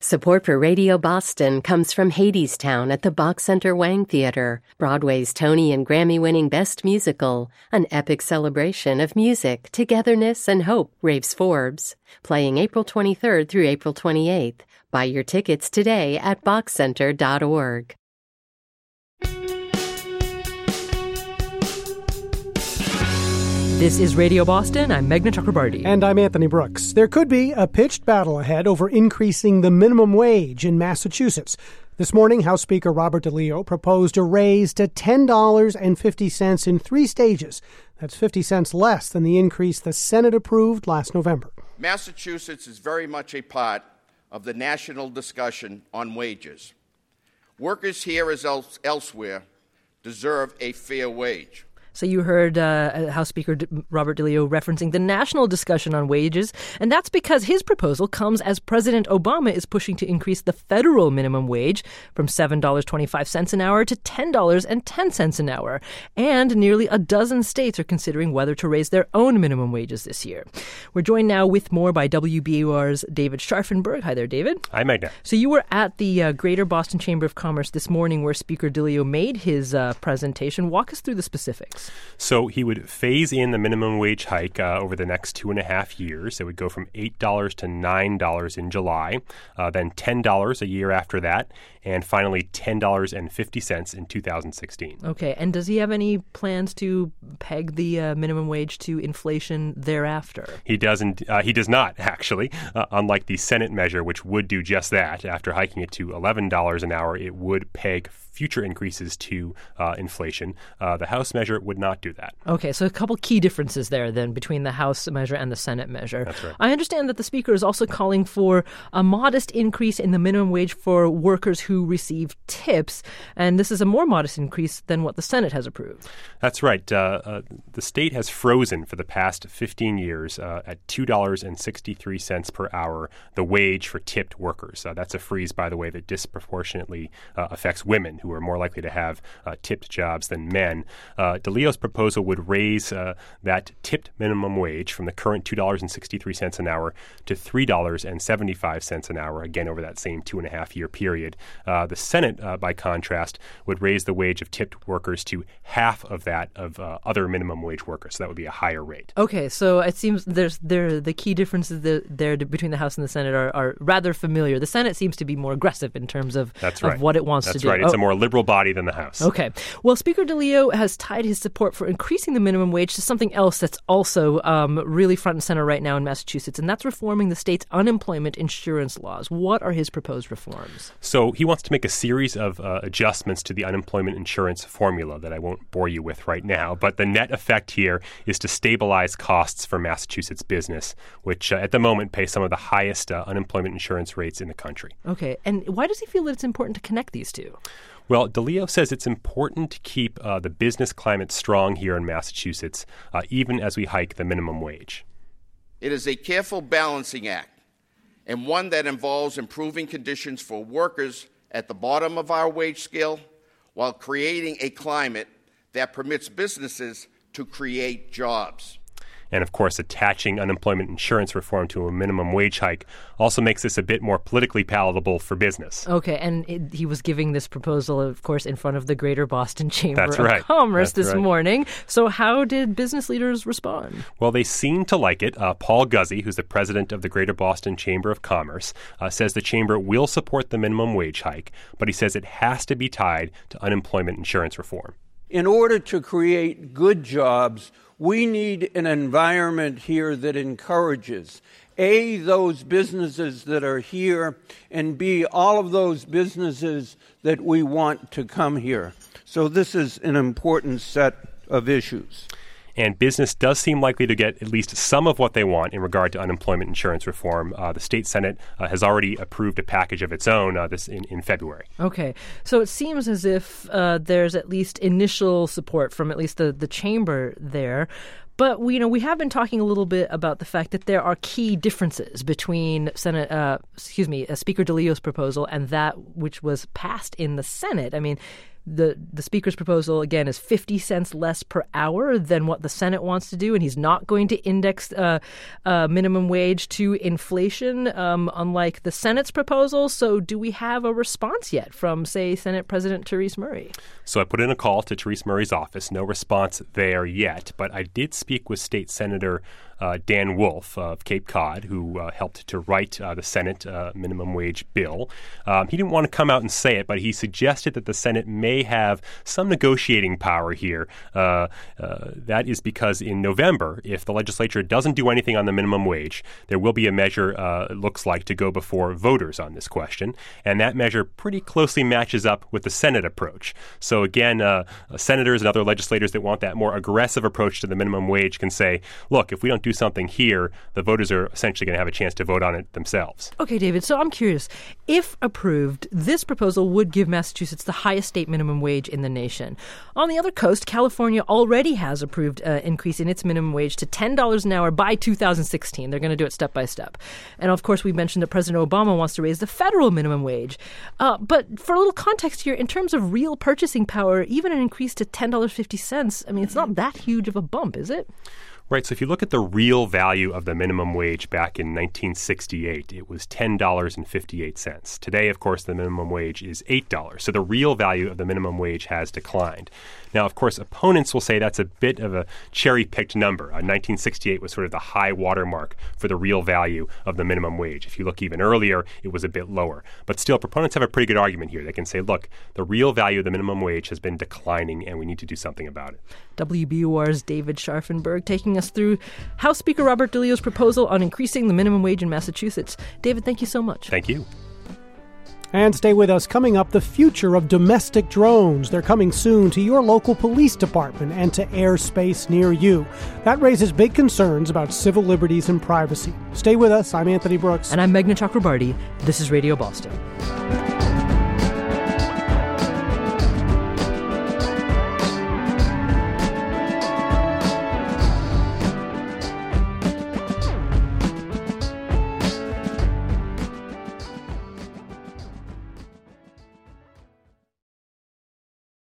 Support for Radio Boston comes from Hadestown at the Bach Center Wang Theater, Broadway's Tony and Grammy-winning Best Musical, an epic celebration of music, togetherness, and hope, raves Forbes. Playing April 23rd through April 28th. Buy your tickets today at bachcenter.org. This is Radio Boston. I'm Meghna Chakrabarti. And I'm Anthony Brooks. There could be a pitched battle ahead over increasing the minimum wage in Massachusetts. This morning, House Speaker Robert DeLeo proposed a raise to $10.50 in 3 stages. That's 50 cents less than the increase the Senate approved last November. Massachusetts is very much a part of the national discussion on wages. Workers here as elsewhere deserve a fair wage. So you heard House Speaker Robert DeLeo referencing the national discussion on wages, and that's because his proposal comes as President Obama is pushing to increase the federal minimum wage from $7.25 an hour to $10.10 an hour. And nearly a dozen states are considering whether to raise their own minimum wages this year. We're joined now with more by WBUR's David Scharfenberg. Hi there, David. Hi, Meghna. So you were at the Greater Boston Chamber of Commerce this morning where Speaker DeLeo made his presentation. Walk us through the specifics. So he would phase in the minimum wage hike over the next 2.5 years. It would go from $8 to $9 in July, then $10 a year after that, and finally $10.50 in 2016. Okay, and does he have any plans to peg the minimum wage to inflation thereafter? He doesn't. He does not, actually. Unlike the Senate measure, which would do just that. After hiking it to $11 an hour, it would peg future increases to inflation. The House measure would not do that. Okay, so a couple key differences there then between the House measure and the Senate measure. That's right. I understand that the Speaker is also calling for a modest increase in the minimum wage for workers who receive tips, and this is a more modest increase than what the Senate has approved. That's right. The state has frozen for the past 15 years at $2.63 per hour the wage for tipped workers. That's a freeze, by the way, that disproportionately affects women who are more likely to have tipped jobs than men. DeLeo's proposal would raise that tipped minimum wage from the current $2.63 an hour to $3.75 an hour, again over that same 2.5-year period. The Senate, by contrast, would raise the wage of tipped workers to half of that of other minimum wage workers. So that would be a higher rate. Okay, so it seems the key differences there between the House and the Senate are rather familiar. The Senate seems to be more aggressive in terms of what it wants to do. That's right. It's a more liberal body than the House. Okay. Well, Speaker DeLeo has tied his support for increasing the minimum wage to something else that's also really front and center right now in Massachusetts, and that's reforming the state's unemployment insurance laws. What are his proposed reforms? So he wants to make a series of adjustments to the unemployment insurance formula that I won't bore you with right now, but the net effect here is to stabilize costs for Massachusetts business, which at the moment pays some of the highest unemployment insurance rates in the country. Okay. And why does he feel that it's important to connect these two? Well, DeLeo says it's important to keep the business climate strong here in Massachusetts, even as we hike the minimum wage. It is a careful balancing act, and one that involves improving conditions for workers at the bottom of our wage scale while creating a climate that permits businesses to create jobs. And, of course, attaching unemployment insurance reform to a minimum wage hike also makes this a bit more politically palatable for business. Okay, and he was giving this proposal, of course, in front of the Greater Boston Chamber of Commerce this morning. So how did business leaders respond? Well, they seem to like it. Paul Guzzi, who's the president of the Greater Boston Chamber of Commerce, says the chamber will support the minimum wage hike, but he says it has to be tied to unemployment insurance reform. In order to create good jobs, we need an environment here that encourages, A, those businesses that are here, and B, all of those businesses that we want to come here. So this is an important set of issues. And business does seem likely to get at least some of what they want in regard to unemployment insurance reform. The state Senate has already approved a package of its own in February. Okay. So it seems as if there's at least initial support from at least the chamber there. But we have been talking a little bit about the fact that there are key differences between Speaker DeLeo's proposal and that which was passed in the Senate. I mean, The Speaker's proposal, again, is 50 cents less per hour than what the Senate wants to do, and he's not going to index minimum wage to inflation, unlike the Senate's proposal. So do we have a response yet from, say, Senate President Therese Murray? So I put in a call to Therese Murray's office. No response there yet, but I did speak with State Senator Dan Wolf of Cape Cod, who helped to write the Senate minimum wage bill. He didn't want to come out and say it, but he suggested that the Senate may have some negotiating power here. That is because in November, if the legislature doesn't do anything on the minimum wage, there will be a measure, it looks like, to go before voters on this question. And that measure pretty closely matches up with the Senate approach. So again, senators and other legislators that want that more aggressive approach to the minimum wage can say, look, if we don't do something here, the voters are essentially going to have a chance to vote on it themselves. Okay, David, so I'm curious. If approved, this proposal would give Massachusetts the highest state minimum wage in the nation. On the other coast, California already has approved an increase in its minimum wage to $10 an hour by 2016. They're going to do it step by step. And of course, we mentioned that President Obama wants to raise the federal minimum wage. But for a little context here, in terms of real purchasing power, even an increase to $10.50, I mean, it's not that huge of a bump, is it? Right. So if you look at the real value of the minimum wage back in 1968, it was $10.58. Today, of course, the minimum wage is $8. So the real value of the minimum wage has declined. Now, of course, opponents will say that's a bit of a cherry-picked number. 1968 was sort of the high watermark for the real value of the minimum wage. If you look even earlier, it was a bit lower. But still, proponents have a pretty good argument here. They can say, look, the real value of the minimum wage has been declining, and we need to do something about it. WBUR's David Scharfenberg taking us through House Speaker Robert DeLeo's proposal on increasing the minimum wage in Massachusetts. David, thank you so much. Thank you. And stay with us. Coming up, the future of domestic drones. They're coming soon to your local police department and to airspace near you. That raises big concerns about civil liberties and privacy. Stay with us. I'm Anthony Brooks. And I'm Meghna Chakrabarti. This is Radio Boston.